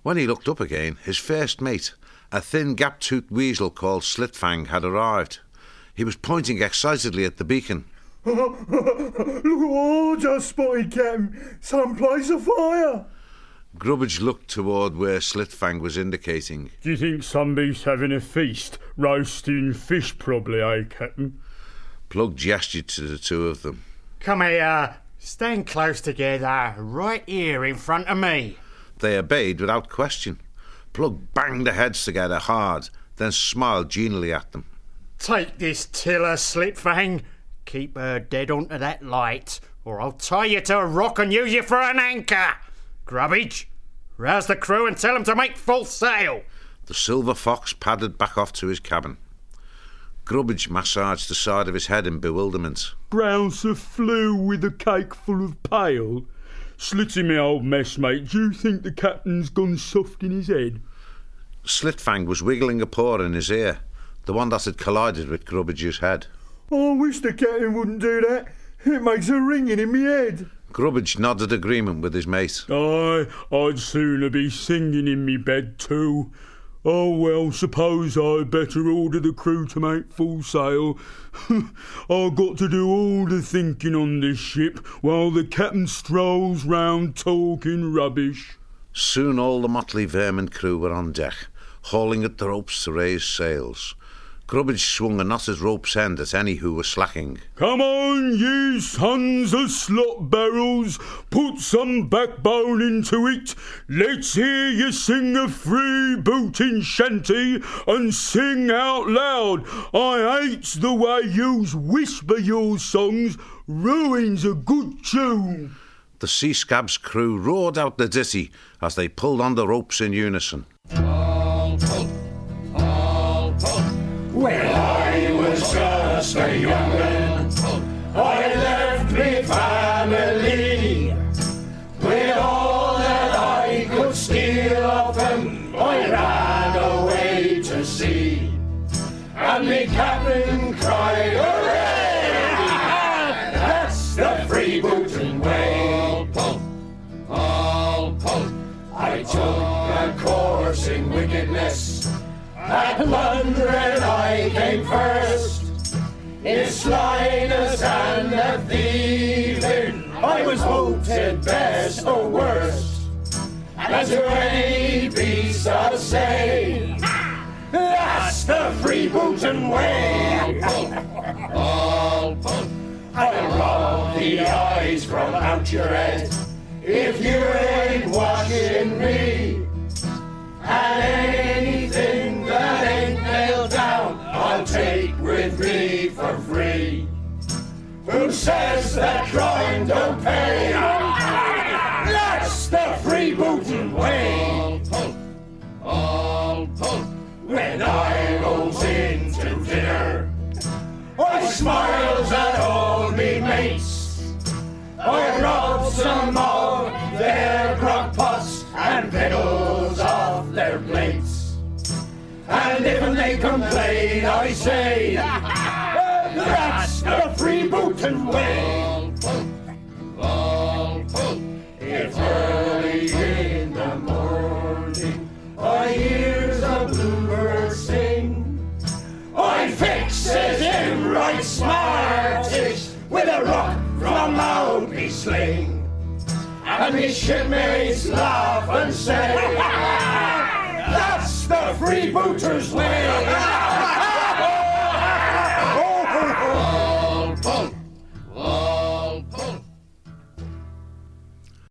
When he looked up again, his first mate, a thin gap-toothed weasel called Slitfang, had arrived. He was pointing excitedly at the beacon. Look what I just spotted, Captain. Someplace afire. Grubbage looked toward where Slitfang was indicating. Do you think somebody's having a feast? Roasting fish, probably, eh, Captain? Plug gestured to the two of them. Come here. Stand close together, right here in front of me. They obeyed without question. Plug banged their heads together hard, then smiled genially at them. Take this tiller, Slitfang. Keep her dead onto that light, or I'll tie you to a rock and use you for an anchor. Grubbage, rouse the crew and tell them to make full sail. The silver fox padded back off to his cabin. Grubbage massaged the side of his head in bewilderment. Brownser flew with a cake full of pale. Slitty, me old messmate, do you think the captain's gone soft in his head? Slitfang was wiggling a paw in his ear, the one that had collided with Grubbage's head. I wish the captain wouldn't do that. It makes a ringing in me head. Grubbage nodded agreement with his mate. Aye, I'd sooner be singing in me bed too. Oh, well, suppose I'd better order the crew to make full sail. I've got to do all the thinking on this ship while the captain strolls round talking rubbish. Soon all the motley vermin crew were on deck, hauling at the ropes to raise sails. Grubbage swung a knotted rope's end at any who were slacking. Come on, ye sons of slop barrels, put some backbone into it. Let's hear you sing a freebooting shanty and sing out loud. I hates the way yous whisper your songs, ruins a good tune. The Sea Scab's crew roared out the ditty as they pulled on the ropes in unison. All pull, all pull. When I was just a young man, I left me family. With all that I could steal of them, I ran away to sea. And me captain cried, hooray! That's the freebooting way. All pull, all pull. I took a course in wickedness. At plunder I came first, in slyness and the thieving I was voted best or worst. And to any beast I'll say, that's the freebooting way. All pull. I'll rob the eyes from out your head if you ain't watching me. And anything that ain't nailed down, I'll take with me for free. Who says that crime don't pay? That's the freebooting way. All pull, all pull. When I goes into dinner, I smiles at all me mates. I rob some of their grog pots and victuals off their plates. And if they complain, I say, that's the freebooting way. All pull, all pull. If early in the morning I hears a bluebird sing, I fixes him right smartish with a rock from out me sling. And me shipmates laugh and say, that's the freebooter's way.